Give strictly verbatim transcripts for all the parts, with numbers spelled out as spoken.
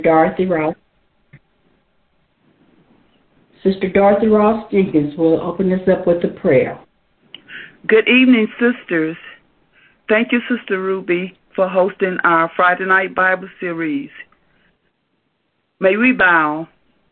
Dorothy Ross. Sister Dorothy Ross Jenkins will open us up with a prayer. Good evening, sisters. Thank you, Sister Ruby, for hosting our Friday night Bible series. May we bow.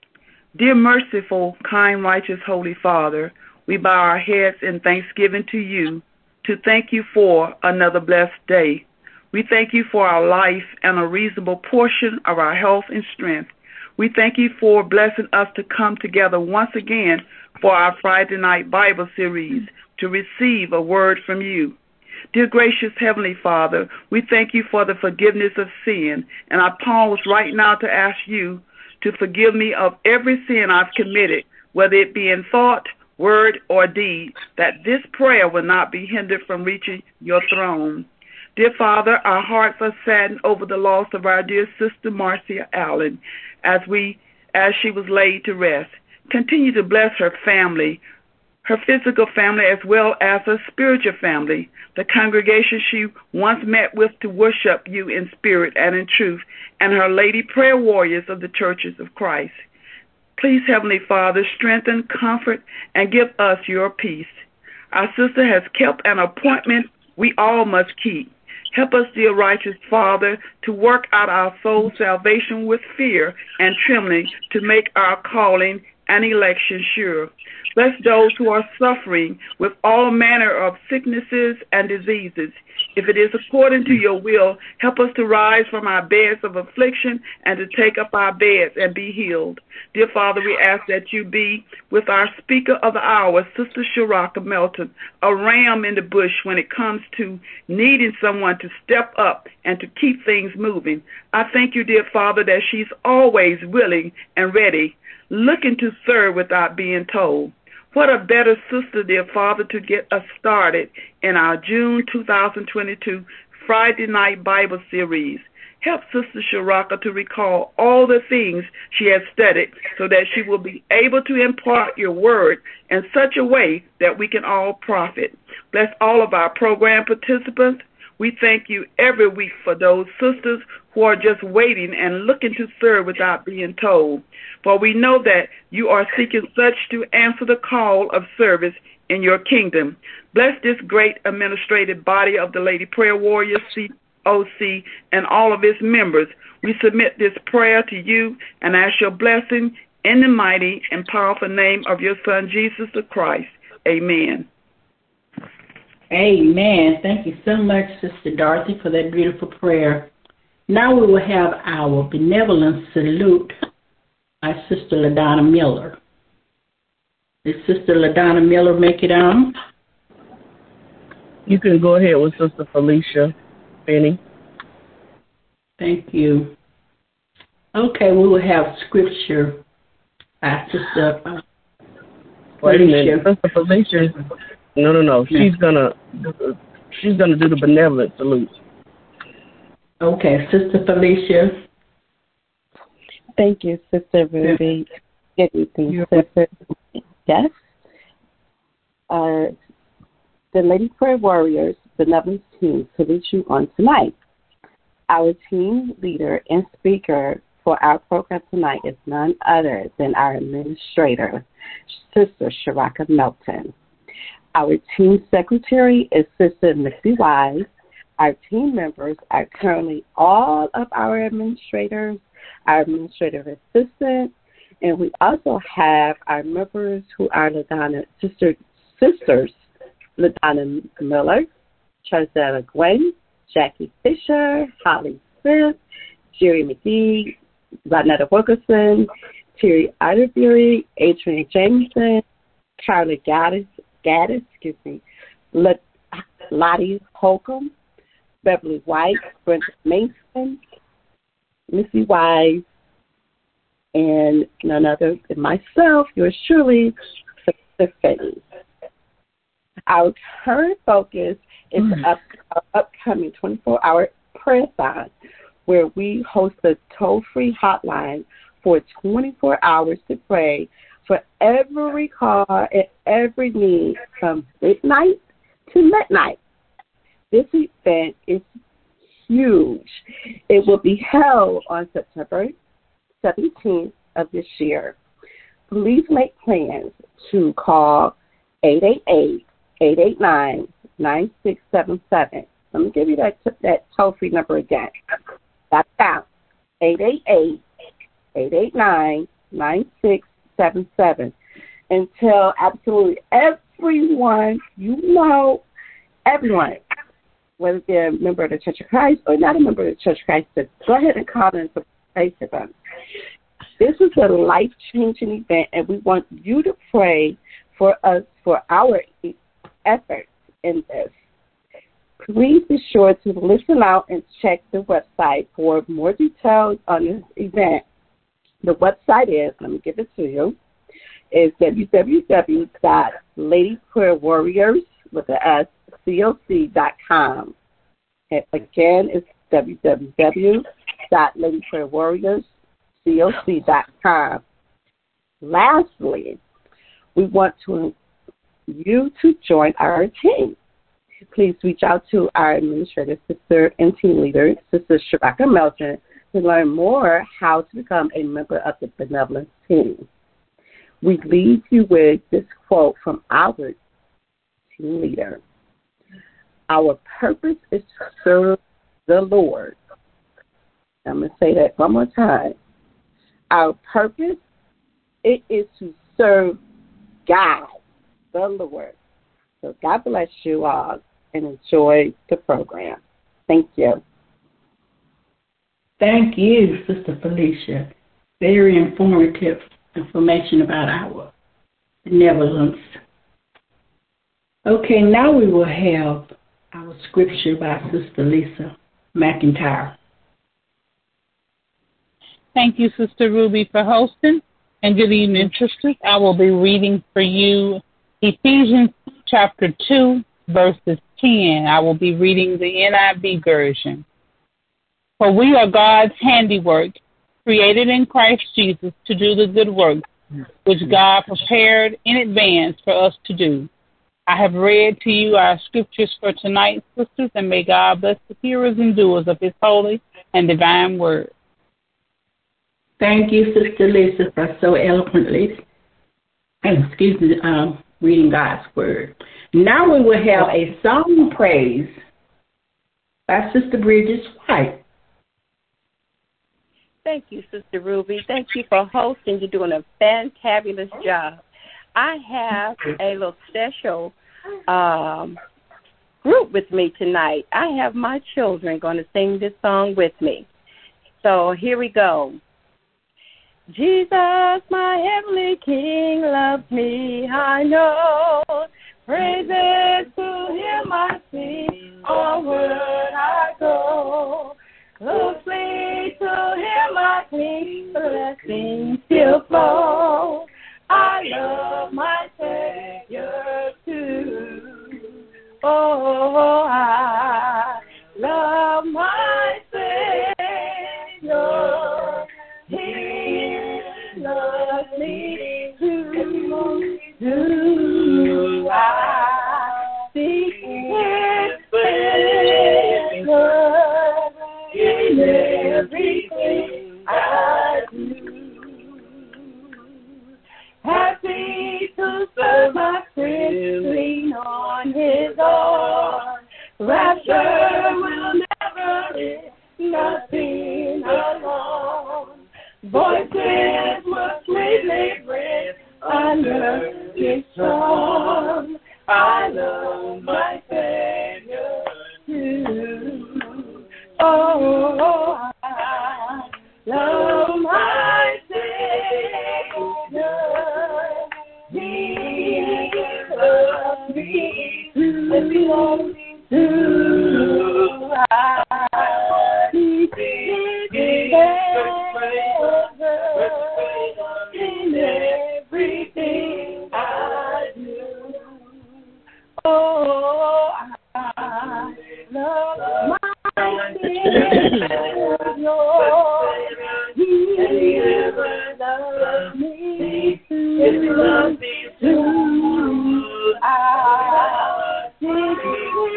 Dear merciful, kind, righteous, holy Father, we bow our heads in thanksgiving to you to thank you for another blessed day. We thank you for our life and a reasonable portion of our health and strength. We thank you for blessing us to come together once again for our Friday night Bible series to receive a word from you. Dear gracious Heavenly Father, we thank you for the forgiveness of sin, and I pause right now to ask you to forgive me of every sin I've committed, whether it be in thought, word, or deed, that this prayer will not be hindered from reaching your throne. Dear Father, our hearts are saddened over the loss of our dear sister Marcia Allen as we as she was laid to rest. Continue to bless her family, her physical family as well as her spiritual family, the congregation she once met with to worship you in spirit and in truth, and her lady prayer warriors of the churches of Christ. Please, Heavenly Father, strengthen, comfort, and give us your peace. Our sister has kept an appointment we all must keep. Help us, dear righteous Father, to work out our soul salvation with fear and trembling to make our calling and election sure. Bless those who are suffering with all manner of sicknesses and diseases. If it is according to your will, help us to rise from our beds of affliction and to take up our beds and be healed. Dear Father, we ask that you be with our speaker of the hour, Sister Sharaka Melton, a ram in the bush when it comes to needing someone to step up and to keep things moving. I thank you, dear Father, that she's always willing and ready, looking to serve without being told. What a better sister, dear Father, to get us started in our June two thousand twenty-two Friday night Bible series. Help Sister Sharaka to recall all the things she has studied so that she will be able to impart your word in such a way that we can all profit. Bless all of our program participants. We thank you every week for those sisters who are just waiting and looking to serve without being told. For we know that you are seeking such to answer the call of service in your kingdom. Bless this great administrative body of the Lady Prayer Warriors, C O C, and all of its members. We submit this prayer to you and ask your blessing in the mighty and powerful name of your Son, Jesus the Christ. Amen. Amen. Thank you so much, Sister Dorothy, for that beautiful prayer. Now we will have our benevolent salute by Sister LaDonna Miller. Did Sister LaDonna Miller make it on? You can go ahead with Sister Felicia Benny. Thank you. Okay, we will have scripture by Sister uh, Wait a minute. Sister Felicia. No, no, no. She's gonna she's gonna do the benevolent salute. Okay, Sister Felicia. Thank you, Sister Ruby. Good evening, Sister. Yes. Uh, the Lady Prayer Warriors benevolent team salutes you on tonight. Our team leader and speaker for our program tonight is none other than our administrator, Sister Sharaka Melton. Our team secretary is Sister Missy Wise. Our team members are currently all of our administrators, our administrative assistant, and we also have our members who are LaDonna, sister, sisters, LaDonna Miller, Charzella Gwen, Jackie Fisher, Holly Smith, Jerry McGee, Ronetta Wilkerson, Terry Atterbury, Adrian Jameson, Carla Gaddis, Gaddis, excuse me, Lottie Holcomb, Beverly White, Brenda Mason, Missy Wise, and none other than myself, yours truly, Sister Fenny. Our current focus is mm. the up, uh, upcoming twenty-four hour prayer-thon, where we host a toll-free hotline for twenty-four hours to pray for every call and every need from midnight to midnight. This event is huge. It will be held on September seventeenth of this year. Please make plans to call eight eight eight, eight eight nine, nine six seven seven. Let me give you that, that toll-free number again. That's out. eight eight eight, eight eight nine, nine six seven seven. And tell absolutely everyone you know, everyone, whether they're a member of the Church of Christ or not a member of the Church of Christ, to go ahead and call them and pray for them. This is a life-changing event, and we want you to pray for us for our efforts in this. Please be sure to listen out and check the website for more details on this event. The website is, let me give it to you, is w w w dot lady prayer warriors with an S, C O C dot com. And again, it's w w w dot lady prayer warriors C O C dot com. Lastly, we want to you to join our team. Please reach out to our administrative sister and team leader, Sister Shabaka Melton, to learn more how to become a member of the benevolence team. We leave you with this quote from our team leader. Our purpose is to serve the Lord. I'm going to say that one more time. Our purpose, it is to serve God, the Lord. So God bless you all and enjoy the program. Thank you. Thank you, Sister Felicia. Very informative information about our benevolence. Okay, now we will have our scripture by Sister Lisa McIntyre. Thank you, Sister Ruby, for hosting. And good evening, sisters. I will be reading for you Ephesians chapter two, verses ten. I will be reading the N I V version. For we are God's handiwork, created in Christ Jesus to do the good works which God prepared in advance for us to do. I have read to you our scriptures for tonight, sisters, and may God bless the hearers and doers of his holy and divine word. Thank you, Sister Lisa, for so eloquently, excuse me, um, reading God's word. Now we will have a song praise by Sister Bridget White. Thank you, Sister Ruby. Thank you for hosting. You're doing a fantabulous job. I have a little special um, group with me tonight. I have my children going to sing this song with me. So here we go. Jesus, my heavenly King, loves me, I know. Praises to him I sing, onward I go. Closely to him I cling, blessings still flow. I love my Savior too. Oh, I love my Savior. He loves me too. Do I seek his favor in everything I do? Happy to serve my Christ, lean on his arm. Rapture will never end, nothing alone. Voices will sweetly breathe under his charm. I love my Savior too. Oh, I love my Savior. He loves me too. too. I seek his favor in everything I do. Oh, I love my Savior. He loves me too. He loves me too. I seek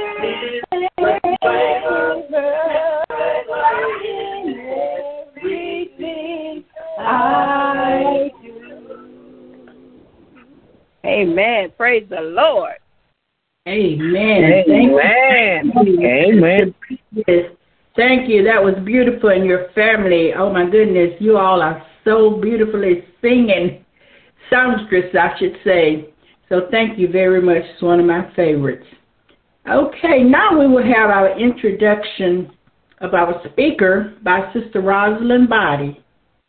Praise the Lord. Amen. Amen. Thank you. Amen. Yes. Thank you. That was beautiful. And your family, oh my goodness, you all are so beautifully singing, songstress, I should say. So thank you very much. It's one of my favorites. Okay, now we will have our introduction of our speaker by Sister Rosalind Body.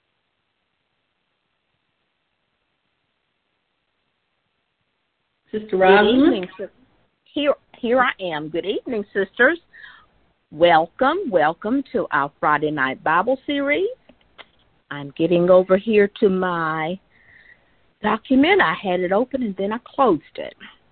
Sister Rosalind? Good evening. Here, here I am. Good evening, sisters. Welcome, welcome to our Friday Night Bible series. I'm getting over here to my document. I had it open and then I closed it.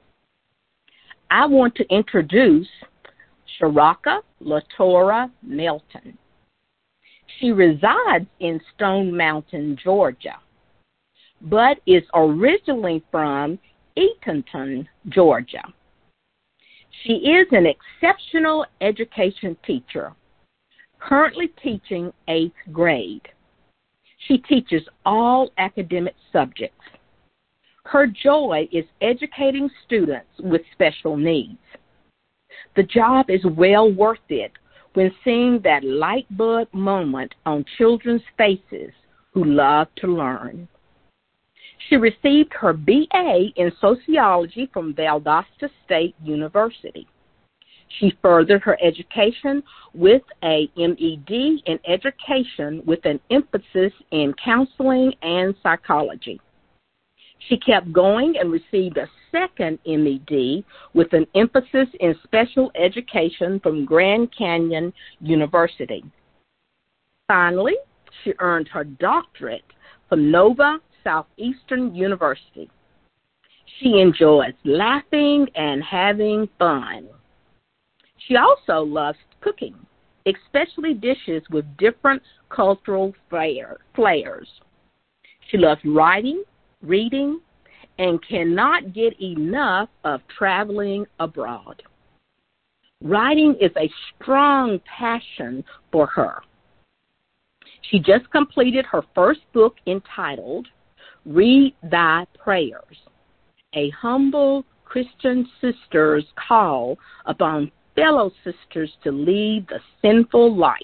I want to introduce Sharaka LaTora Melton. She resides in Stone Mountain, Georgia, but is originally from Eatonton, Georgia. She is an exceptional education teacher, currently teaching eighth grade. She teaches all academic subjects. Her joy is educating students with special needs. The job is well worth it when seeing that light bulb moment on children's faces who love to learn. She received her B A in sociology from Valdosta State University. She furthered her education with a M E D in education with an emphasis in counseling and psychology. She kept going and received a second M E D with an emphasis in special education from Grand Canyon University. Finally, she earned her doctorate from Nova Southeastern University. She enjoys laughing and having fun. She also loves cooking, especially dishes with different cultural flares. She loves writing, reading, and cannot get enough of traveling abroad. Writing is a strong passion for her. She just completed her first book entitled Read Thy Prayers, a humble Christian sister's call upon fellow sisters to lead the sinful life.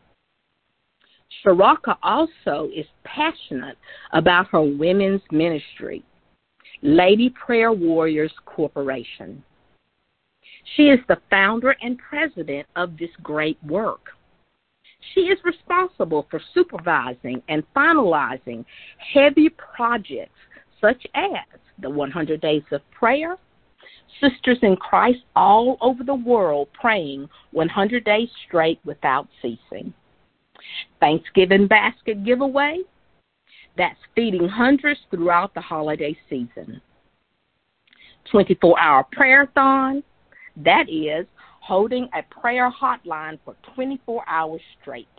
Sharaka also is passionate about her women's ministry, Lady Prayer Warriors Corporation. She is the founder and president of this great work. She is responsible for supervising and finalizing heavy projects such as the one hundred Days of Prayer, Sisters in Christ all over the world praying one hundred days straight without ceasing, Thanksgiving basket giveaway, that's feeding hundreds throughout the holiday season, twenty-four hour prayer-thon, that is holding a prayer hotline for twenty-four hours straight.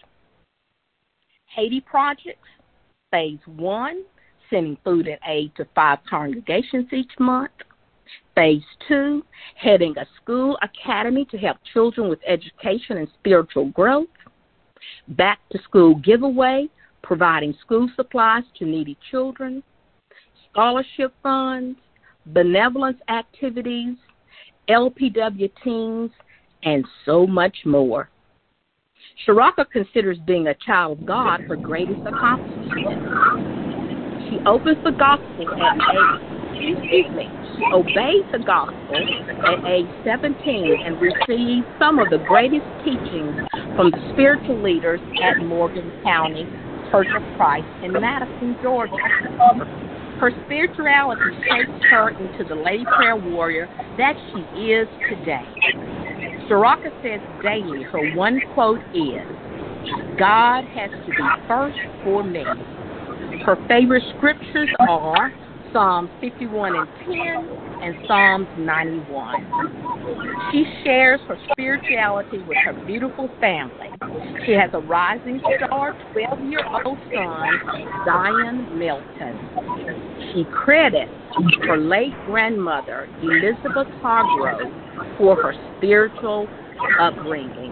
Haiti Projects, Phase one, sending food and aid to five congregations each month. Phase two, heading a school academy to help children with education and spiritual growth. Back to School Giveaway, providing school supplies to needy children. Scholarship funds, benevolence activities, L P W teams, and so much more. Sharaka considers being a child of God her greatest accomplishment. She opens the gospel at age, excuse me, she obeys the gospel at age seventeen and receives some of the greatest teachings from the spiritual leaders at Morgan County Church of Christ in Madison, Georgia. Her spirituality shaped her into the lady prayer warrior that she is today. Sharaka says daily her one quote is, God has to be first for me. Her favorite scriptures are Psalms fifty-one and ten and Psalms ninety-one. She shares her spirituality with her beautiful family. She has a rising star, twelve-year-old son, Zion Milton. She credits her late grandmother, Elizabeth Hargrove, for her spiritual upbringing.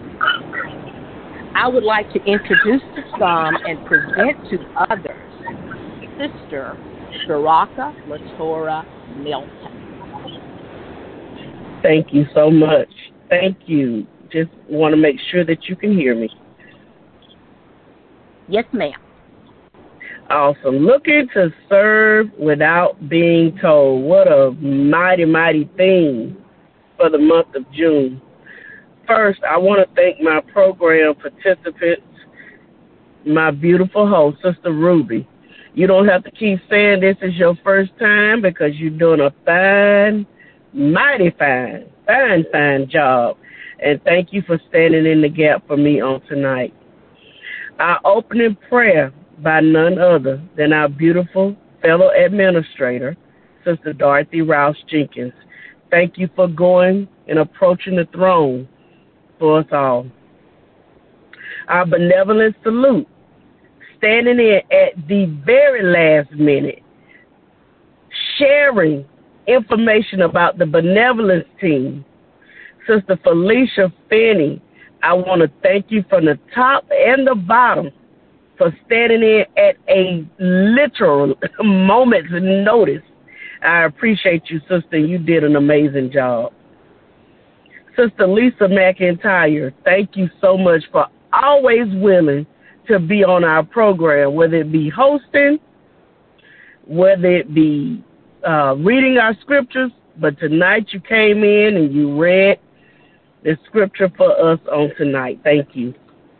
I would like to introduce the psalm and present to others Sister Sharaka LaTora Milton. Thank you so much. Thank you. Just want to make sure that you can hear me. Yes, ma'am. Awesome. Looking to serve without being told. What a mighty, mighty theme for the month of June. First, I want to thank my program participants, my beautiful host, Sister Ruby. You don't have to keep saying this is your first time because you're doing a fine, mighty fine, fine, fine job. And thank you for standing in the gap for me on tonight. Our opening prayer by none other than our beautiful fellow administrator, Sister Dorothy Rouse Jenkins. Thank you for going and approaching the throne for us all. Our benevolent salute, standing in at the very last minute, sharing information about the benevolence team, Sister Felicia Finney. I want to thank you from the top and the bottom for standing in at a literal moment's notice. I appreciate you, sister. You did an amazing job. Sister Lisa McIntyre, thank you so much for always willing to be on our program, whether it be hosting, whether it be uh, reading our scriptures, but tonight you came in and you read the scripture for us on tonight. Thank you.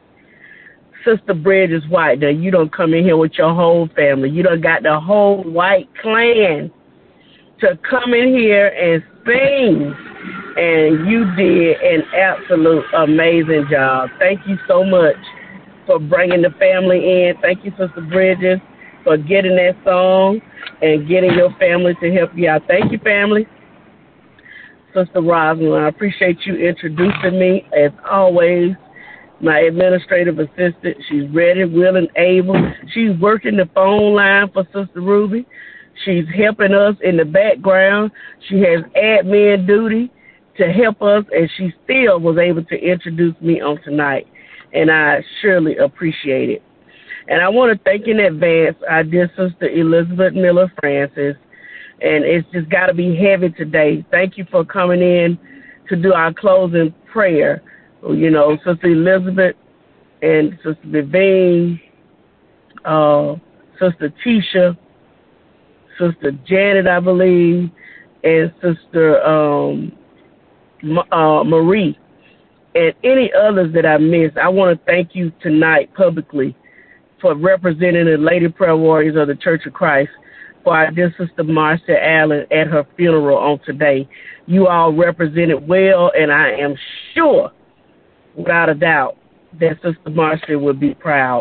Sister Bridges White, now you don't come in here with your whole family. You done got the whole White clan to come in here and sing, and you did an absolute amazing job. Thank you so much for bringing the family in. Thank you, Sister Bridges, for getting that song and getting your family to help you out. Thank you, family. Sister Rosalind, I appreciate you introducing me. As always, my administrative assistant, she's ready, willing, able. She's working the phone line for Sister Ruby. She's helping us in the background. She has admin duty to help us, and she still was able to introduce me on tonight, and I surely appreciate it. And I want to thank in advance our dear Sister Elizabeth Miller Francis, and it's just got to be heavy today. Thank you for coming in to do our closing prayer. You know, Sister Elizabeth and Sister Vivian, uh, Sister Tisha, Sister Janet, I believe, and Sister um, uh, Marie, and any others that I missed. I want to thank you tonight publicly for representing the Lady Prayer Warriors of the Church of Christ, for our dear Sister Marcia Allen at her funeral on today. You all represented well, and I am sure, without a doubt, that Sister Marcia would be proud.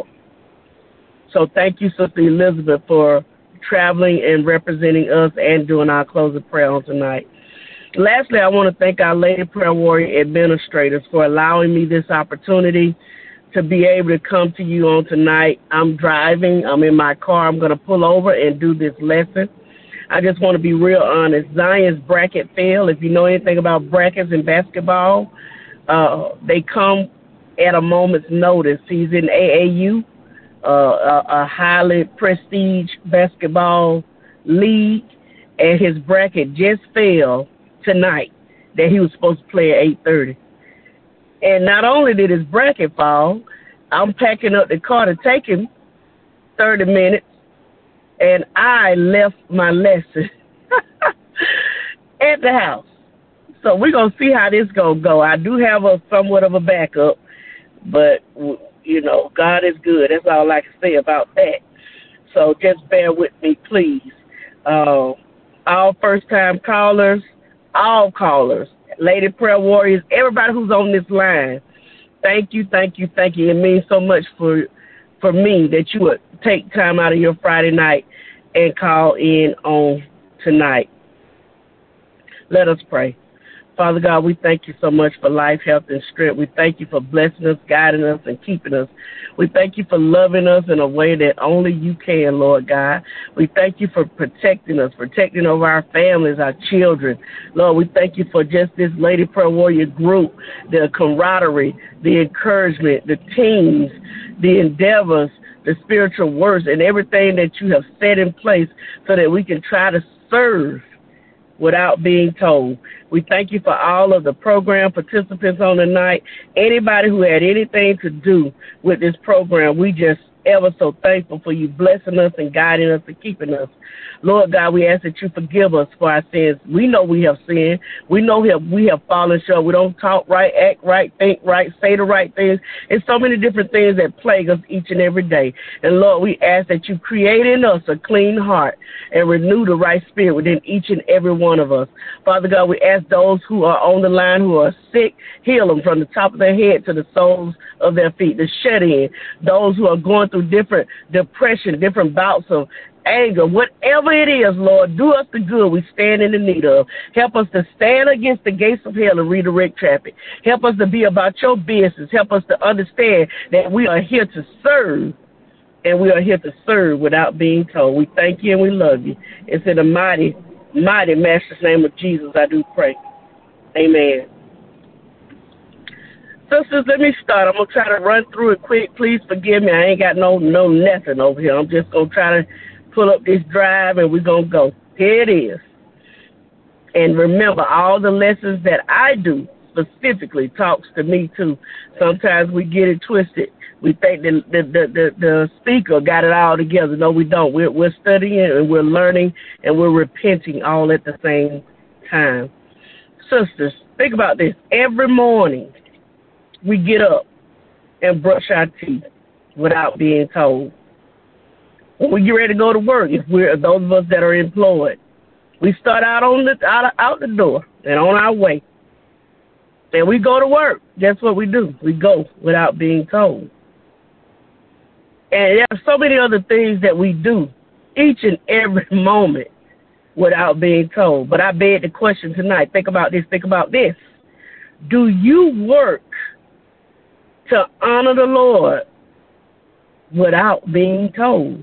So thank you, Sister Elizabeth, for traveling and representing us and doing our closing prayer on tonight. Lastly, I want to thank our Lady Prayer Warrior administrators for allowing me this opportunity to be able to come to you on tonight. I'm driving. I'm in my car. I'm going to pull over and do this lesson. I just want to be real honest. Zion's bracket fell. If you know anything about brackets in basketball, uh, they come at a moment's notice. He's in A A U, uh, a, a highly prestige basketball league, and his bracket just fell tonight that he was supposed to play at eight thirty. And not only did his bracket fall, I'm packing up the car to take him thirty minutes, and I left my lesson at the house. So we're going to see how this going to go. I do have a somewhat of a backup, but, you know, God is good. That's all I can say about that. So just bear with me, please. Uh, all first-time callers, all callers, Lady Prayer Warriors, everybody who's on this line, thank you, thank you, thank you. It means so much for for me that you would take time out of your Friday night and call in on tonight. Let us pray. Father God, we thank you so much for life, health, and strength. We thank you for blessing us, guiding us, and keeping us. We thank you for loving us in a way that only you can, Lord God. We thank you for protecting us, protecting over our families, our children. Lord, we thank you for just this Lady Prayer Warrior group, the camaraderie, the encouragement, the teams, the endeavors, the spiritual works, and everything that you have set in place so that we can try to serve without being told. We thank you for all of the program participants on tonight. Anybody who had anything to do with this program, we just ever so thankful for you blessing us and guiding us and keeping us. Lord God, we ask that you forgive us for our sins. We know we have sinned. We know we have, we have fallen short. We don't talk right, act right, think right, say the right things. It's so many different things that plague us each and every day. And Lord, we ask that you create in us a clean heart and renew the right spirit within each and every one of us. Father God, we ask those who are on the line who are sick, heal them from the top of their head to the soles of their feet, the shut in, those who are going through different depression, different bouts of anger, whatever it is, Lord, do us the good we stand in the need of. Help us to stand against the gates of hell and redirect traffic. Help us to be about your business. Help us to understand that we are here to serve, and we are here to serve without being told. We thank you and we love you. It's in the mighty, mighty Master's name of Jesus I do pray. Amen. Sisters, let me start. I'm going to try to run through it quick. Please forgive me. I ain't got no no nothing over here. I'm just going to try to pull up this drive, and we're going to go. Here it is. And remember, all the lessons that I do specifically talks to me, too. Sometimes we get it twisted. We think the the, the, the, the speaker got it all together. No, we don't. We're, we're studying, and we're learning, and we're repenting all at the same time. Sisters, think about this. Every morning, we get up and brush our teeth without being told. When we get ready to go to work, if we're those of us that are employed, we start out on the out, out the door and on our way. And we go to work. That's what we do. We go without being told. And there are so many other things that we do each and every moment without being told. But I beg the question tonight. Think about this. Think about this. Do you work to honor the Lord without being told?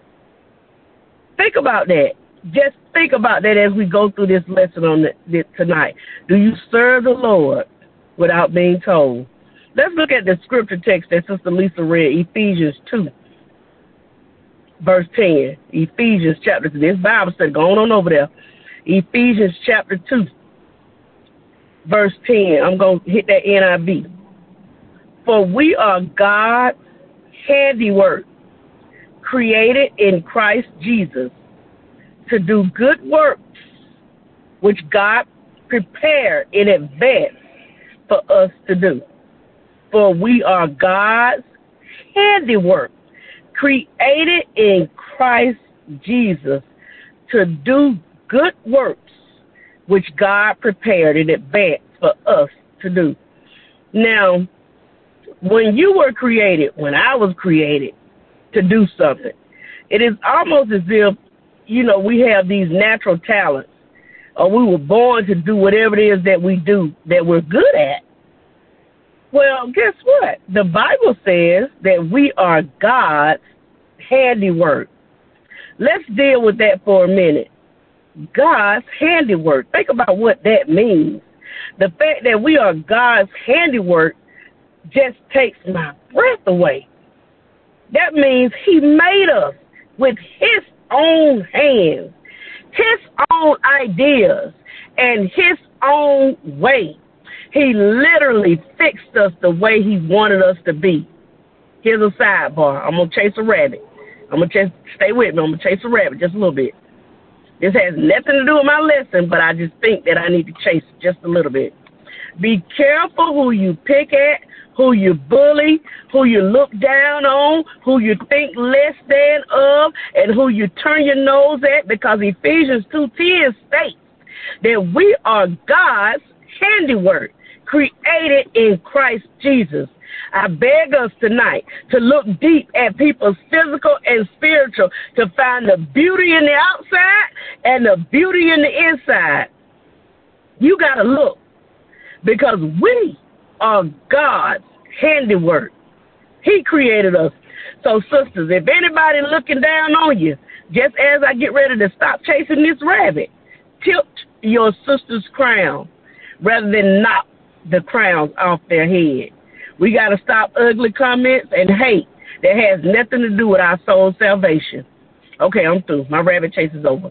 Think about that. Just think about that as we go through this lesson on the, this tonight. Do you serve the Lord without being told? Let's look at the scripture text that Sister Lisa read, Ephesians two, verse ten. Ephesians chapter two. This Bible study, going on over there. Ephesians chapter two, verse ten. I'm going to hit that N I V. For we are God's handiwork, created in Christ Jesus to do good works, which God prepared in advance for us to do. For we are God's handiwork, created in Christ Jesus to do good works, which God prepared in advance for us to do. Now, when you were created, when I was created to do something, it is almost as if, you know, we have these natural talents, or we were born to do whatever it is that we do that we're good at. Well, guess what? The Bible says that we are God's handiwork. Let's deal with that for a minute. God's handiwork. Think about what that means. The fact that we are God's handiwork just takes my breath away. That means he made us with his own hands, his own ideas, and his own way. He literally fixed us the way he wanted us to be. Here's a sidebar. I'm going to chase a rabbit. I'm going to chase, stay with me. I'm going to chase a rabbit just a little bit. This has nothing to do with my lesson, but I just think that I need to chase it just a little bit. Be careful who you pick at, who you bully, who you look down on, who you think less than of, and who you turn your nose at, because Ephesians two ten states that we are God's handiwork, created in Christ Jesus. I beg us tonight to look deep at people's physical and spiritual to find the beauty in the outside and the beauty in the inside. You got to look, because we are God's handiwork. He created us. So, sisters, if anybody looking down on you, just as I get ready to stop chasing this rabbit, tilt your sister's crown rather than knock the crowns off their head. We got to stop ugly comments and hate that has nothing to do with our soul salvation. Okay, I'm through. My rabbit chase is over.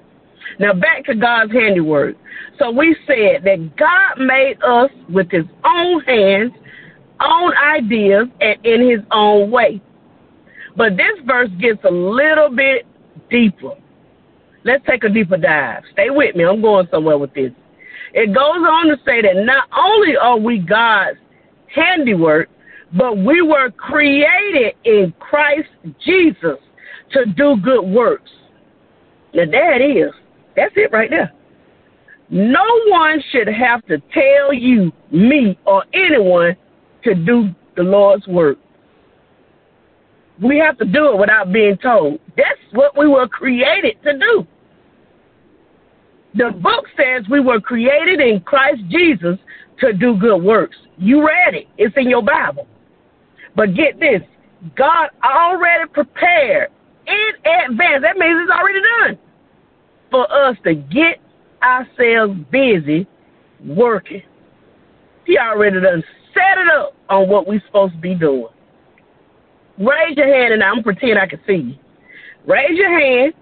Now back to God's handiwork. So we said that God made us with his own hands, own ideas, and in his own way. But this verse gets a little bit deeper. Let's take a deeper dive. Stay with me. I'm going somewhere with this. It goes on to say that not only are we God's handiwork, but we were created in Christ Jesus to do good works. Now there it is. That's it right there. No one should have to tell you, me, or anyone to do the Lord's work. We have to do it without being told. That's what we were created to do. The book says we were created in Christ Jesus to do good works. You read it. It's in your Bible. But get this. God already prepared in advance. That means it's already done for us to get ourselves busy working. He already done set it up on what we're supposed to be doing. Raise your hand, and I'm going to pretend I can see you. Raise your hand.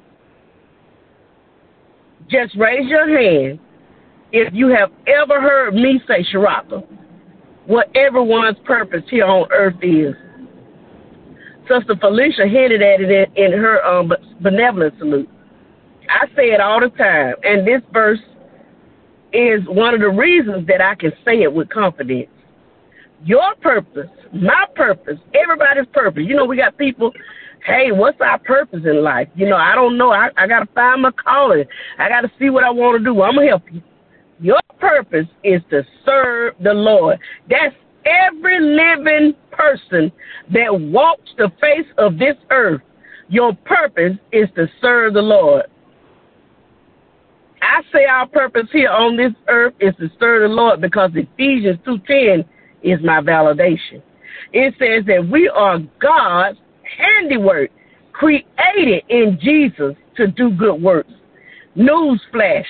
Just raise your hand if you have ever heard me say, Sharaka, what everyone's purpose here on earth is. Sister Felicia hinted at it in, in her um, benevolent salute. I say it all the time, and this verse is one of the reasons that I can say it with confidence. Your purpose, my purpose, everybody's purpose. You know, we got people, hey, what's our purpose in life? You know, I don't know. I, I got to find my calling. I got to see what I want to do. I'm going to help you. Your purpose is to serve the Lord. That's every living person that walks the face of this earth. Your purpose is to serve the Lord. I say our purpose here on this earth is to serve the Lord because Ephesians two ten is my validation. It says that we are God's handiwork, created in Jesus to do good works. Newsflash.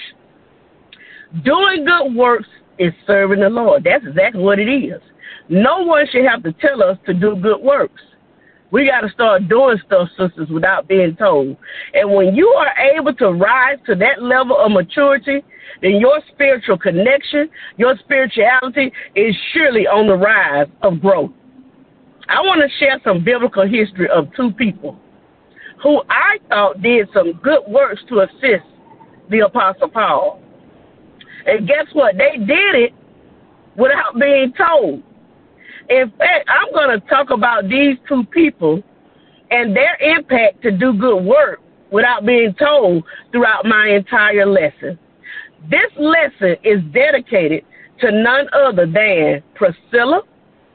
Doing good works is serving the Lord. That's exactly what it is. No one should have to tell us to do good works. We got to start doing stuff, sisters, without being told. And when you are able to rise to that level of maturity, then your spiritual connection, your spirituality is surely on the rise of growth. I want to share some biblical history of two people who I thought did some good works to assist the Apostle Paul. And guess what? They did it without being told. In fact, I'm going to talk about these two people and their impact to do good work without being told throughout my entire lesson. This lesson is dedicated to none other than Priscilla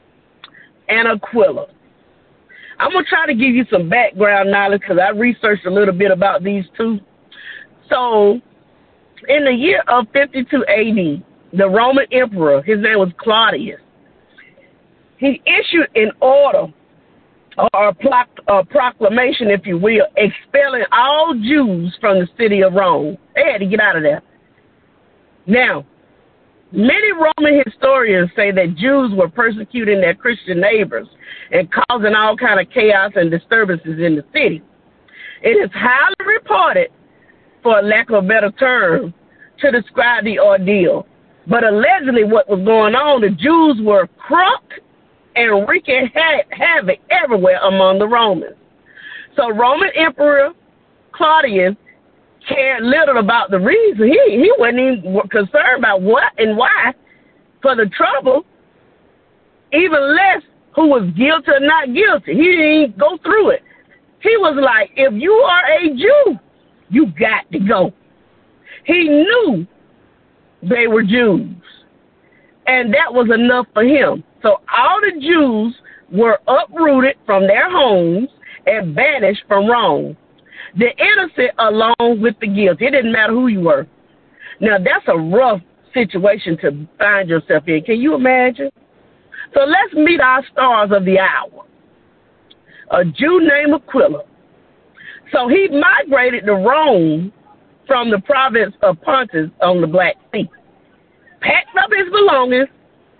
and Aquila. I'm going to try to give you some background knowledge because I researched a little bit about these two. So, in the year of fifty-two A D, the Roman emperor, his name was Claudius, he issued an order or a, ploc- a proclamation, if you will, expelling all Jews from the city of Rome. They had to get out of there. Now, many Roman historians say that Jews were persecuting their Christian neighbors and causing all kind of chaos and disturbances in the city. It is highly reported, for lack of a better term, to describe the ordeal. But allegedly what was going on, the Jews were crooked and wreaking ha- havoc everywhere among the Romans. So Roman Emperor Claudius cared little about the reason. He, he wasn't even concerned about what and why for the trouble, even less who was guilty or not guilty. He didn't even go through it. He was like, if you are a Jew, you got to go. He knew they were Jews, and that was enough for him. So all the Jews were uprooted from their homes and banished from Rome. The innocent along with the guilty. It didn't matter who you were. Now, that's a rough situation to find yourself in. Can you imagine? So let's meet our stars of the hour. A Jew named Aquila. So he migrated to Rome from the province of Pontus on the Black Sea, packed up his belongings,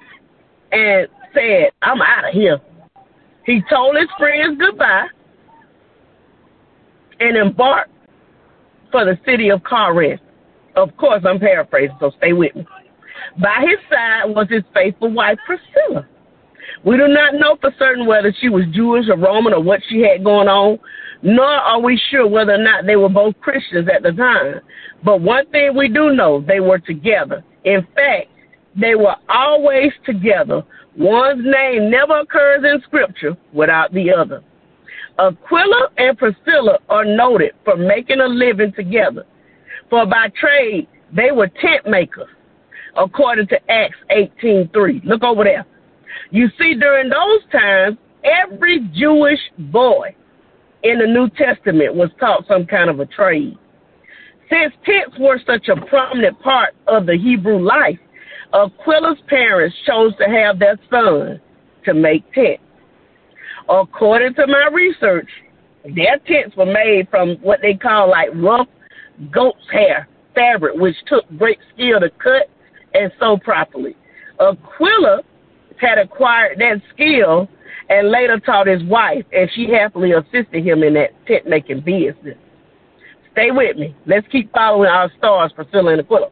and said, I'm out of here. He told his friends goodbye and embarked for the city of Corinth. Of course, I'm paraphrasing, so stay with me. By his side was his faithful wife, Priscilla. We do not know for certain whether she was Jewish or Roman or what she had going on, nor are we sure whether or not they were both Christians at the time. But one thing we do know, they were together. In fact, they were always together. One's name never occurs in Scripture without the other. Aquila and Priscilla are noted for making a living together, for by trade they were tent makers, according to Acts eighteen three. Look over there. You see, during those times, every Jewish boy in the New Testament was taught some kind of a trade. Since tents were such a prominent part of the Hebrew life, Aquila's parents chose to have their son to make tents. According to my research, their tents were made from what they call like rough goat's hair fabric, which took great skill to cut and sew properly. Aquila had acquired that skill and later taught his wife, and she happily assisted him in that tent-making business. Stay with me. Let's keep following our stars, Priscilla and Aquila.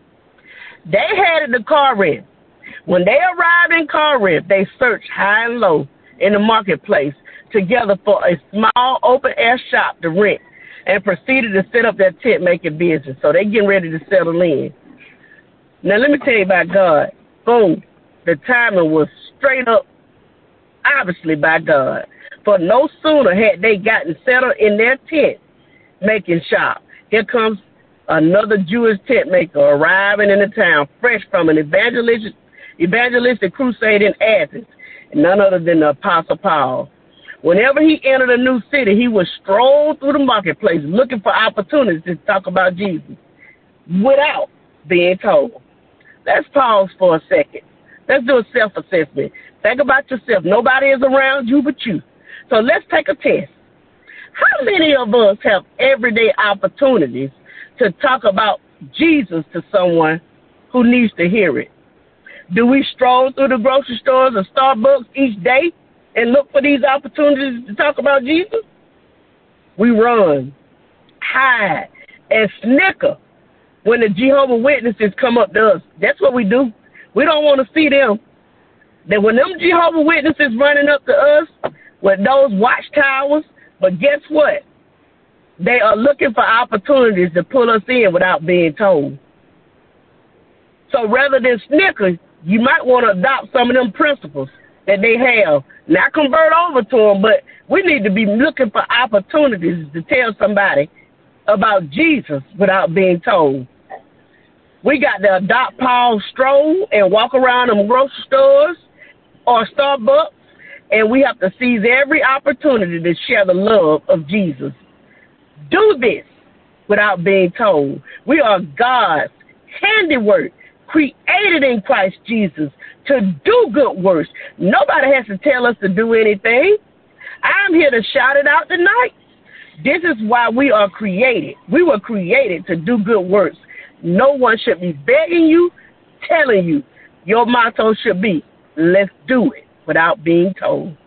They headed to Corinth. When they arrived in Corinth, they searched high and low in the marketplace together for a small open-air shop to rent and proceeded to set up their tent-making business. So they getting ready to settle in. Now, let me tell you about God. Boom. The timing was straight up, obviously, by God. For no sooner had they gotten settled in their tent-making shop, here comes another Jewish tent maker arriving in the town, fresh from an evangelistic, evangelistic crusade in Athens, none other than the Apostle Paul. Whenever he entered a new city, he would stroll through the marketplace looking for opportunities to talk about Jesus without being told. Let's pause for a second. Let's do a self-assessment. Think about yourself. Nobody is around you but you. So let's take a test. How many of us have everyday opportunities to talk about Jesus to someone who needs to hear it? Do we stroll through the grocery stores or Starbucks each day and look for these opportunities to talk about Jesus? We run, hide, and snicker when the Jehovah's Witnesses come up to us. That's what we do. We don't want to see them. Then when them Jehovah's Witnesses running up to us with those watchtowers, but guess what? They are looking for opportunities to pull us in without being told. So rather than snicker, you might want to adopt some of them principles that they have. Not convert over to them, but we need to be looking for opportunities to tell somebody about Jesus without being told. We got to adopt Paul's stroll and walk around them grocery stores or Starbucks, and we have to seize every opportunity to share the love of Jesus. Do this without being told. We are God's handiwork, created in Christ Jesus to do good works. Nobody has to tell us to do anything. I'm here to shout it out tonight. This is why we are created. We were created to do good works. No one should be begging you, telling you. Your motto should be, let's do it without being told.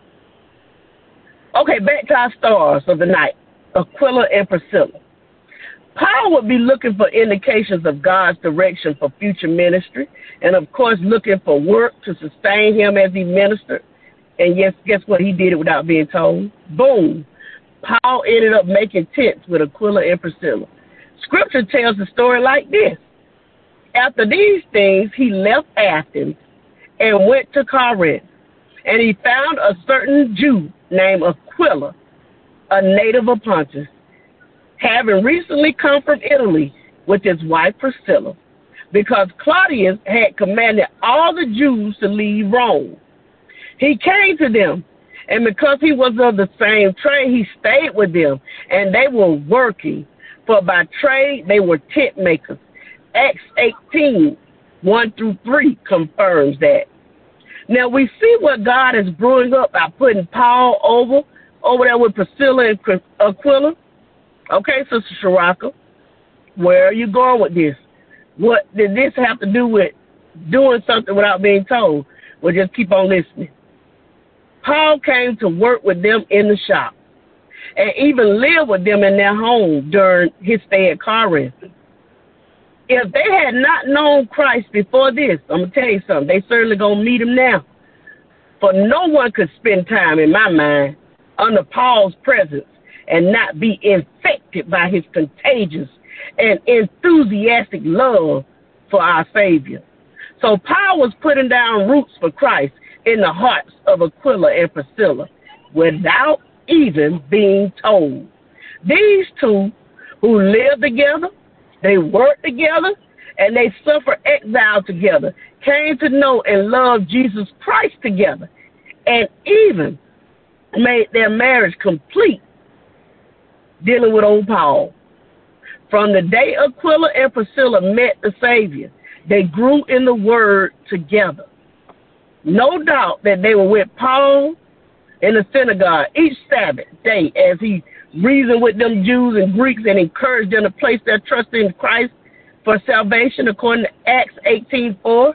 Okay, back to our stars of the night, Aquila and Priscilla. Paul would be looking for indications of God's direction for future ministry and, of course, looking for work to sustain him as he ministered. And, yes, guess what? He did it without being told. Boom. Paul ended up making tents with Aquila and Priscilla. Scripture tells the story like this. After these things, he left Athens and went to Corinth, and he found a certain Jew named Aquila, a native of Pontus, having recently come from Italy with his wife Priscilla, because Claudius had commanded all the Jews to leave Rome. He came to them, and because he was of the same trade, he stayed with them, and they were working. For by trade, they were tent makers. Acts eighteen, one through three confirms that. Now, we see what God is brewing up by putting Paul over, over there with Priscilla and Aquila. Okay, Sister Sharaka, where are you going with this? What did this have to do with doing something without being told? Well, just keep on listening. Paul came to work with them in the shop and even live with them in their home during his stay at Corinth. If they had not known Christ before this, I'm going to tell you something, they certainly going to meet him now. For no one could spend time, in my mind, under Paul's presence and not be infected by his contagious and enthusiastic love for our Savior. So Paul was putting down roots for Christ in the hearts of Aquila and Priscilla without even being told. These two who lived together, they worked together, and they suffered exile together, came to know and love Jesus Christ together, and even made their marriage complete dealing with old Paul. From the day Aquila and Priscilla met the Savior, they grew in the Word together. No doubt that they were with Paul in the synagogue each Sabbath day as he reasoned with them Jews and Greeks and encouraged them to place their trust in Christ for salvation, according to Acts eighteen four.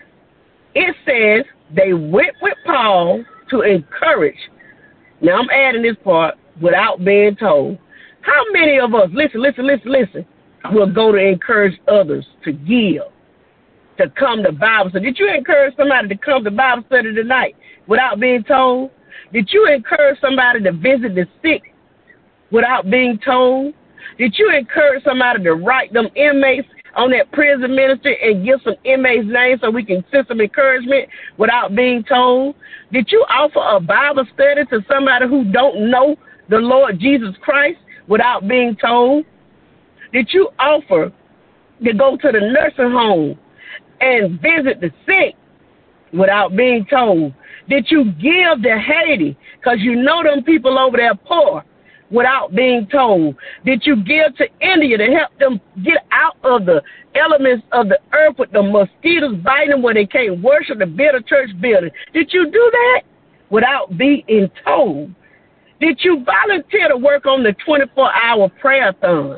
It says they went with Paul to encourage. Now I'm adding this part, without being told. How many of us, listen, listen, listen, listen, will go to encourage others to give, to come to Bible study? Did you encourage somebody to come to Bible study tonight without being told? Did you encourage somebody to visit the sick without being told? Did you encourage somebody to write them inmates on that prison ministry and give some inmates' names so we can send some encouragement without being told? Did you offer a Bible study to somebody who don't know the Lord Jesus Christ without being told? Did you offer to go to the nursing home and visit the sick without being told? Did you give to Haiti because you know them people over there poor without being told? Did you give to India to help them get out of the elements of the earth with the mosquitoes biting them where they can't worship, to build a church building? Did you do that without being told? Did you volunteer to work on the twenty-four hour prayer-thon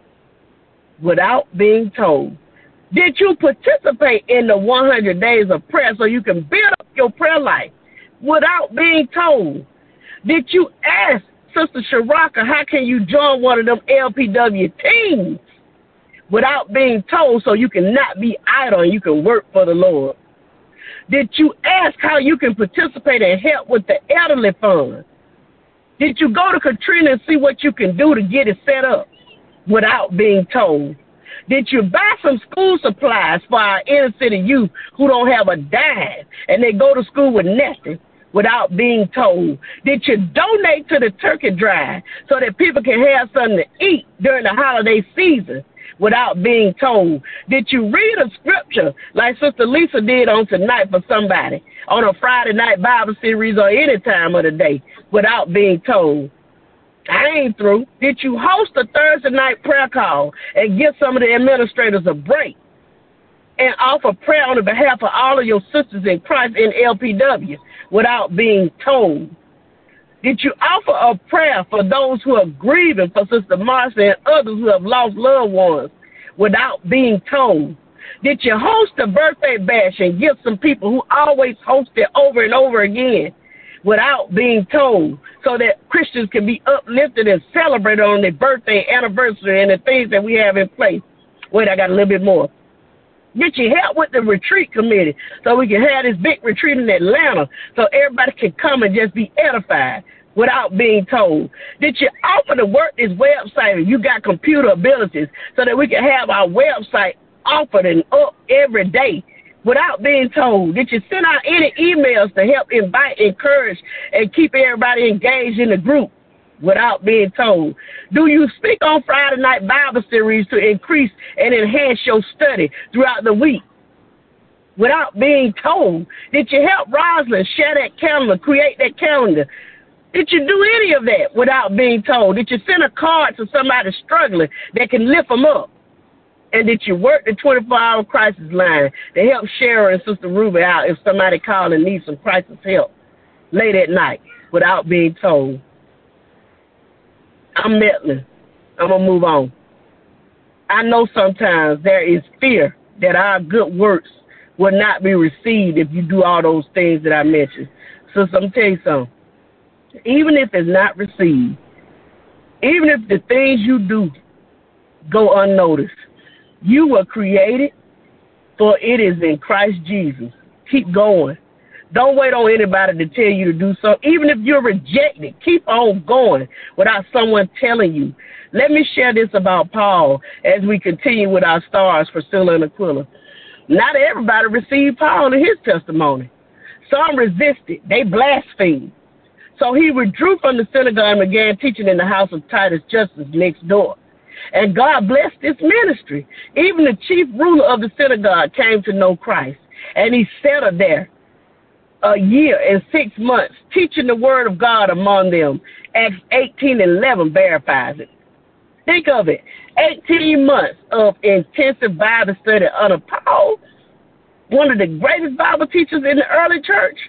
without being told? Did you participate in the one hundred days of prayer so you can build up your prayer life without being told? Did you ask Sister Sharaka, how can you join one of them L P W teams without being told so you can not be idle and you can work for the Lord? Did you ask how you can participate and help with the elderly fund? Did you go to Katrina and see what you can do to get it set up without being told? Did you buy some school supplies for our inner city youth who don't have a dime and they go to school with nothing without being told? Did you donate to the turkey drive so that people can have something to eat during the holiday season without being told? Did you read a scripture like Sister Lisa did on tonight for somebody on a Friday night Bible series or any time of the day without being told? I ain't through. Did you host a Thursday night prayer call and give some of the administrators a break and offer prayer on the behalf of all of your sisters in Christ in L P W without being told? Did you offer a prayer for those who are grieving, for Sister Marcia and others who have lost loved ones without being told? Did you host a birthday bash and give some people who always host it over and over again without being told, so that Christians can be uplifted and celebrated on their birthday, anniversary, and the things that we have in place? Wait, I got a little bit more. Did you help with the retreat committee so we can have this big retreat in Atlanta so everybody can come and just be edified without being told? Did you offer to work this website if you got computer abilities so that we can have our website offered and up every day without being told? Did you send out any emails to help invite, encourage, and keep everybody engaged in the group without being told? Do you speak on Friday night Bible series to increase and enhance your study throughout the week without being told? Did you help Rosalind share that calendar, create that calendar? Did you do any of that without being told? Did you send a card to somebody struggling that can lift them up? And did you work the twenty-four hour crisis line to help Sharon and Sister Ruby out if somebody called and needs some crisis help late at night without being told? I'm meddling. I'm going to move on. I know sometimes there is fear that our good works will not be received if you do all those things that I mentioned. So I'm going to tell you something. Even if it's not received, even if the things you do go unnoticed, You were created, for it is in Christ Jesus. Keep going. Don't wait on anybody to tell you to do something. Even if you're rejected, keep on going without someone telling you. Let me share this about Paul as we continue with our stars, Priscilla and Aquila. Not everybody received Paul in his testimony. Some resisted. They blasphemed. So he withdrew from the synagogue and began teaching in the house of Titus Justus next door. And God blessed this ministry. Even the chief ruler of the synagogue came to know Christ. And he settled there a year and six months, teaching the word of God among them. Acts eighteen and eleven verifies it. Think of it. eighteen months of intensive Bible study under Paul, one of the greatest Bible teachers in the early church.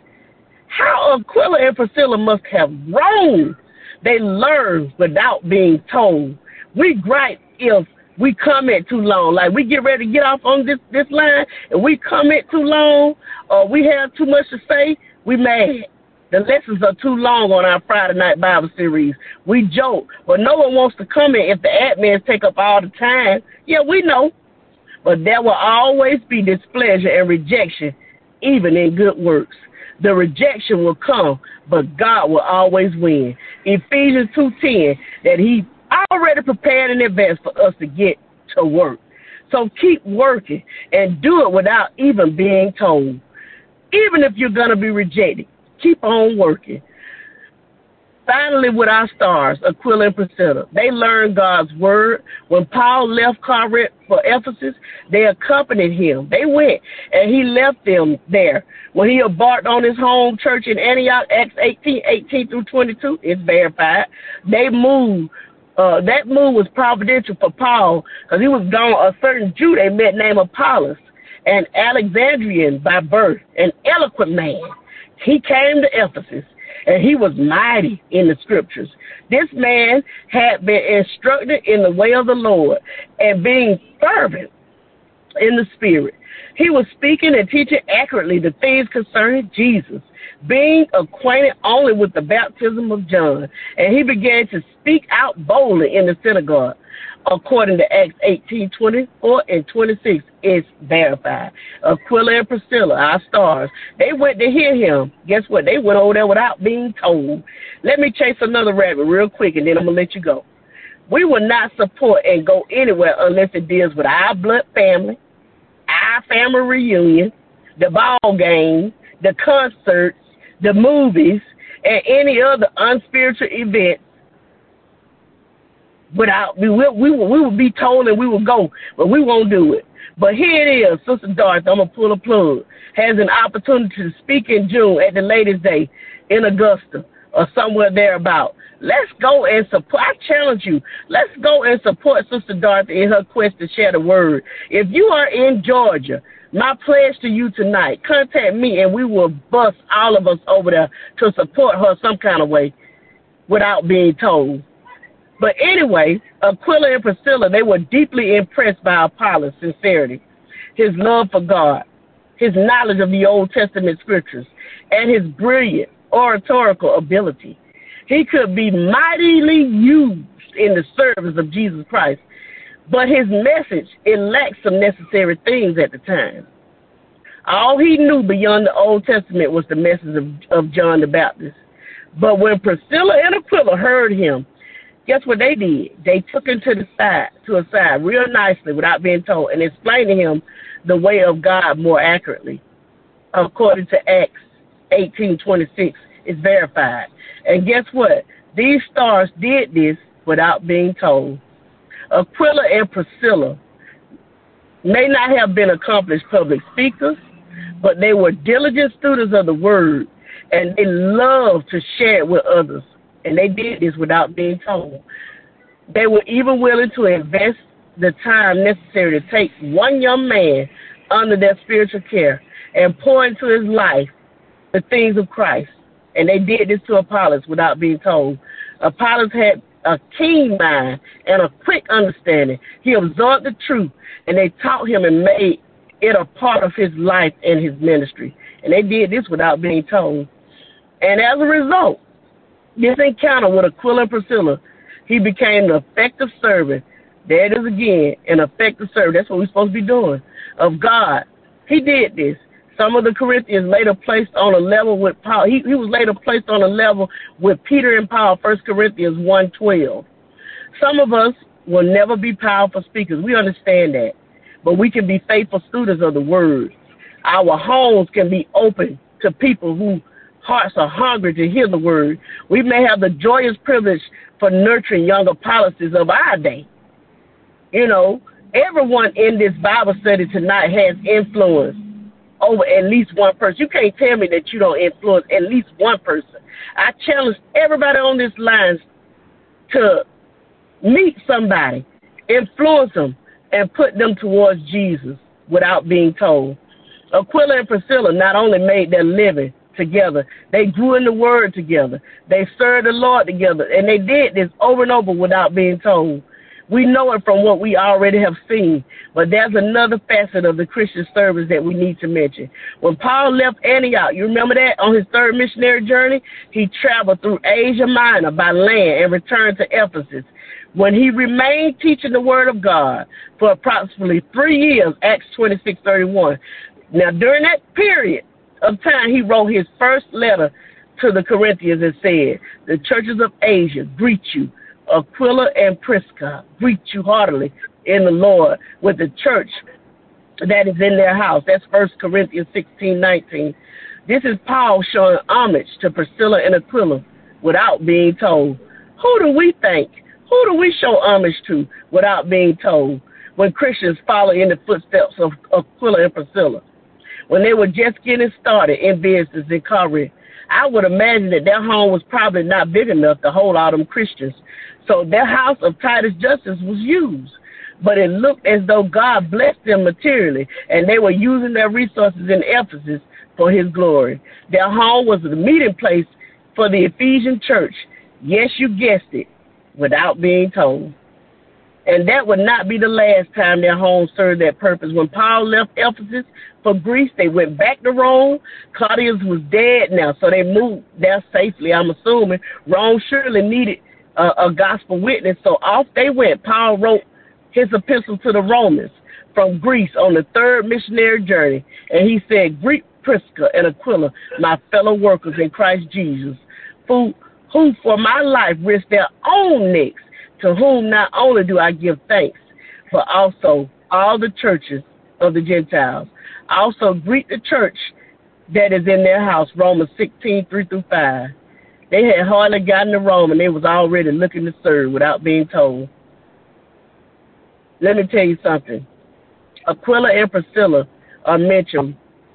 How Aquila and Priscilla must have grown. They learned without being told. We gripe if we comment too long. Like we get ready to get off on this, this line and we comment too long or we have too much to say, we mad. The lessons are too long on our Friday night Bible series. We joke, but no one wants to comment if the admins take up all the time. Yeah, we know. But there will always be displeasure and rejection, even in good works. The rejection will come, but God will always win. Ephesians two ten, that he already prepared in advance for us to get to work. So keep working and do it without even being told. Even if you're going to be rejected, keep on working. Finally, with our stars, Aquila and Priscilla, they learned God's word. When Paul left Corinth for Ephesus, they accompanied him. They went, and he left them there. When he embarked on his home church in Antioch, Acts eighteen, eighteen through twenty-two, it's verified. They moved. Uh, that move was providential for Paul because he was gone. A certain Jew they met named Apollos, an Alexandrian by birth, an eloquent man. He came to Ephesus, and he was mighty in the scriptures. This man had been instructed in the way of the Lord and being fervent in the spirit. He was speaking and teaching accurately the things concerning Jesus, being acquainted only with the baptism of John. And he began to speak out boldly in the synagogue. According to Acts eighteen, twenty-four and twenty-six, it's verified. Aquila and Priscilla, our stars, they went to hear him. Guess what? They went over there without being told. Let me chase another rabbit real quick, and then I'm going to let you go. We will not support and go anywhere unless it deals with our blood family, our family reunion, the ball game, the concerts, the movies, and any other unspiritual events. Without we will we will we will be told and we will go, but we won't do it. But here it is, Sister Dorothy, I'm gonna pull a plug, has an opportunity to speak in June at the Ladies' Day in Augusta or somewhere thereabout. Let's go and support. I challenge you. Let's go and support Sister Dorothy in her quest to share the word. If you are in Georgia, my pledge to you tonight, contact me and we will bus all of us over there to support her some kind of way without being told. But anyway, Aquila and Priscilla, they were deeply impressed by Apollos' sincerity, his love for God, his knowledge of the Old Testament scriptures, and his brilliant oratorical ability. He could be mightily used in the service of Jesus Christ, but his message, it lacked some necessary things at the time. All he knew beyond the Old Testament was the message of, of John the Baptist. But when Priscilla and Aquila heard him, guess what they did? They took him to the side, to a side, real nicely without being told, and explained to him the way of God more accurately. According to Acts eighteen twenty-six, it's verified. And guess what? These stars did this without being told. Aquila and Priscilla may not have been accomplished public speakers, but they were diligent students of the word, and they loved to share it with others. And they did this without being told. They were even willing to invest the time necessary to take one young man under their spiritual care and pour into his life the things of Christ. And they did this to Apollos without being told. Apollos had a keen mind and a quick understanding. He absorbed the truth, and they taught him and made it a part of his life and his ministry. And they did this without being told. And as a result, this encounter with Aquila and Priscilla, he became an effective servant There it is again, an effective service. That's what we're supposed to be doing. Of God. He did this. Some of the Corinthians later placed on a level with Paul. He, he was later placed on a level with Peter and Paul, First Corinthians one twelve. Some of us will never be powerful speakers. We understand that. But we can be faithful students of the word. Our homes can be open to people whose hearts are hungry to hear the word. We may have the joyous privilege for nurturing younger policies of our day. You know, everyone in this Bible study tonight has influence over at least one person. You can't tell me that you don't influence at least one person. I challenge everybody on this line to meet somebody, influence them, and put them towards Jesus without being told. Aquila and Priscilla not only made their living together, they grew in the word together. They served the Lord together, and they did this over and over without being told. We know it from what we already have seen, but there's another facet of the Christian service that we need to mention. When Paul left Antioch, you remember that, on his third missionary journey, he traveled through Asia Minor by land and returned to Ephesus. When he remained teaching the word of God for approximately three years, Acts twenty-six thirty-one. Now, during that period of time, he wrote his first letter to the Corinthians and said, the churches of Asia greet you. Aquila and Prisca greet you heartily in the Lord with the church that is in their house. That's First Corinthians sixteen nineteen. This is Paul showing homage to Priscilla and Aquila without being told. Who do we think? Who do we show homage to without being told when Christians follow in the footsteps of Aquila and Priscilla? When they were just getting started in business in Corinth, I would imagine that their home was probably not big enough to hold all them Christians. So their house of Titus Justus was used. But it looked as though God blessed them materially, and they were using their resources in Ephesus for his glory. Their home was the meeting place for the Ephesian church. Yes, you guessed it, without being told. And that would not be the last time their home served that purpose. When Paul left Ephesus for Greece, they went back to Rome. Claudius was dead now, so they moved there safely, I'm assuming. Rome surely needed a, a gospel witness, so off they went. Paul wrote his epistle to the Romans from Greece on the third missionary journey, and he said, greet Prisca and Aquila, my fellow workers in Christ Jesus, who, who for my life risked their own necks, to whom not only do I give thanks, but also all the churches of the Gentiles. Also greet the church that is in their house, Romans sixteen, three through five. They had hardly gotten to Rome, and they was already looking to serve without being told. Let me tell you something. Aquila and Priscilla are mentioned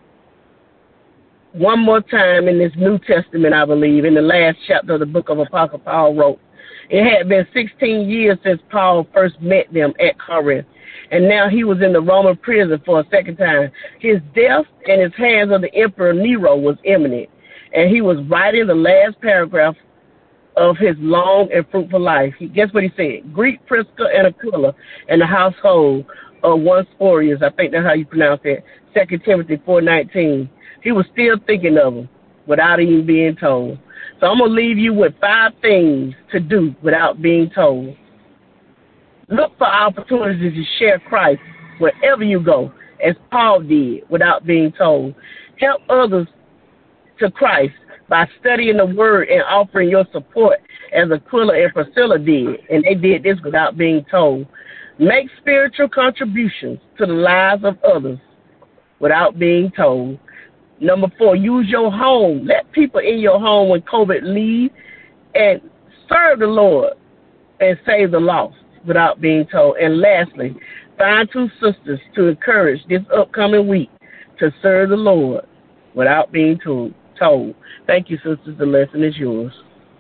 one more time in this New Testament, I believe, in the last chapter of the book of Apostle Paul wrote. It had been sixteen years since Paul first met them at Corinth, and now he was in the Roman prison for a second time. His death in his hands of the Emperor Nero was imminent, and he was writing the last paragraph of his long and fruitful life. He, guess what he said? Greet Prisca and Aquila and the household of one Spurius. I think that's how you pronounce it. Second Timothy four nineteen. He was still thinking of them without even being told. So I'm going to leave you with five things to do without being told. Look for opportunities to share Christ wherever you go, as Paul did without being told. Help others to Christ by studying the word and offering your support as Aquila and Priscilla did, and they did this without being told. Make spiritual contributions to the lives of others without being told. Number four, use your home. Let people in your home when COVID leave and serve the Lord and save the lost without being told. And lastly, find two sisters to encourage this upcoming week to serve the Lord without being told. told. Thank you, sisters. The lesson is yours.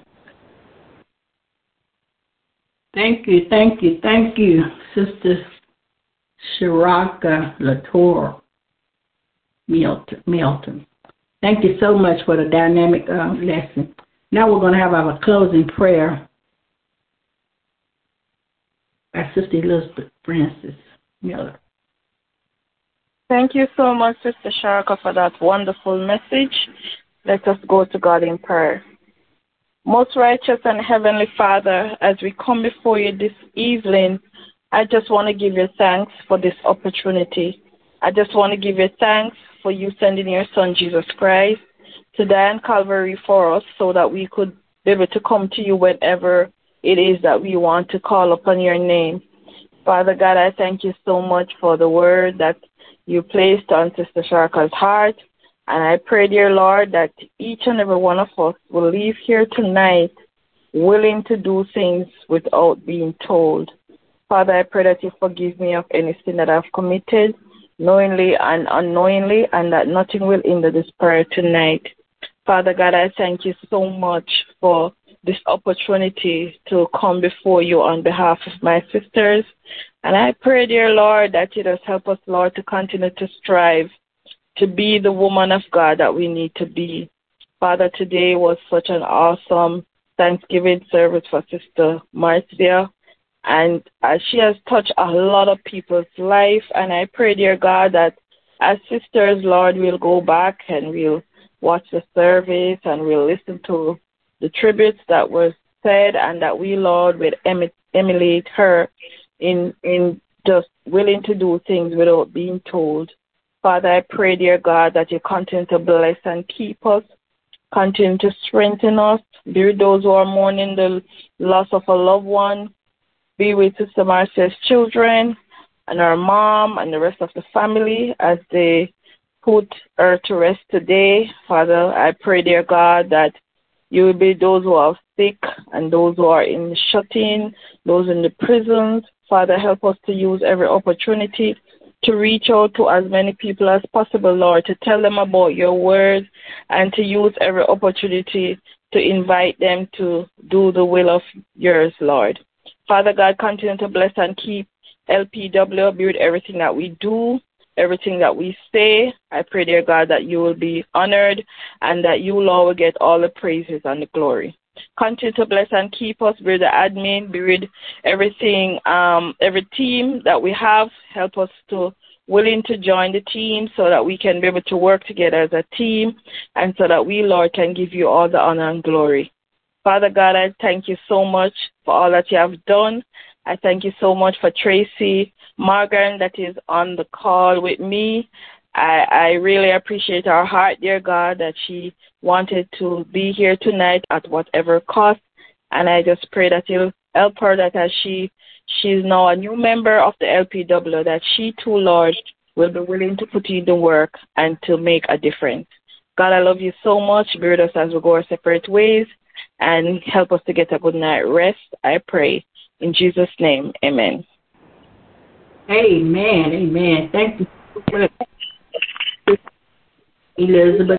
Thank you, thank you, thank you, Sister Sharaka Latour Milton. Thank you so much for the dynamic uh, lesson. Now we're going to have our closing prayer by Sister Elizabeth Francis Miller. Thank you so much, Sister Sharaka, for that wonderful message. Let us go to God in prayer. Most righteous and heavenly Father, as we come before you this evening, I just want to give you thanks for this opportunity. I just want to give you thanks for you sending your son, Jesus Christ, to die on Calvary for us so that we could be able to come to you whenever it is that we want to call upon your name. Father God, I thank you so much for the word that you placed on Sister Sharka's heart. And I pray, dear Lord, that each and every one of us will leave here tonight willing to do things without being told. Father, I pray that you forgive me of any sin that I've committed, knowingly and unknowingly, and that nothing will hinder this prayer tonight. Father God, I thank you so much for this opportunity to come before you on behalf of my sisters. And I pray, dear Lord, that you just help us, Lord, to continue to strive to be the woman of God that we need to be. Father, today was such an awesome Thanksgiving service for Sister Marcia. And uh, she has touched a lot of people's life. And I pray, dear God, that as sisters, Lord, we'll go back and we'll watch the service and we'll listen to the tributes that were said, and that we, Lord, will em- emulate her in in just willing to do things without being told. Father, I pray, dear God, that you continue to bless and keep us, continue to strengthen us, be with those who are mourning the loss of a loved one, be with Sister Marcia's children and her mom and the rest of the family as they put her to rest today. Father, I pray, dear God, that you will be those who are sick and those who are in shut-in, those in the prisons. Father, help us to use every opportunity to reach out to as many people as possible, Lord, to tell them about your word and to use every opportunity to invite them to do the will of yours, Lord. Father God, continue to bless and keep L P W, be with everything that we do, everything that we say. I pray, dear God, that you will be honored and that you, Lord, will get all the praises and the glory. Continue to bless and keep us, be with the admin, be with everything, um, every team that we have. Help us to willing to join the team so that we can be able to work together as a team and so that we, Lord, can give you all the honor and glory. Father God, I thank you so much for all that you have done. I thank you so much for Tracy Morgan that is on the call with me. I, I really appreciate her heart, dear God, that she wanted to be here tonight at whatever cost. And I just pray that you'll help her, that as she she's now a new member of the L P W, that she too, Lord, will be willing to put in the work and to make a difference. God, I love you so much. Be with us as we go our separate ways and help us to get a good night rest, I pray. In Jesus' name, amen. Amen, amen. Thank you, Elizabeth.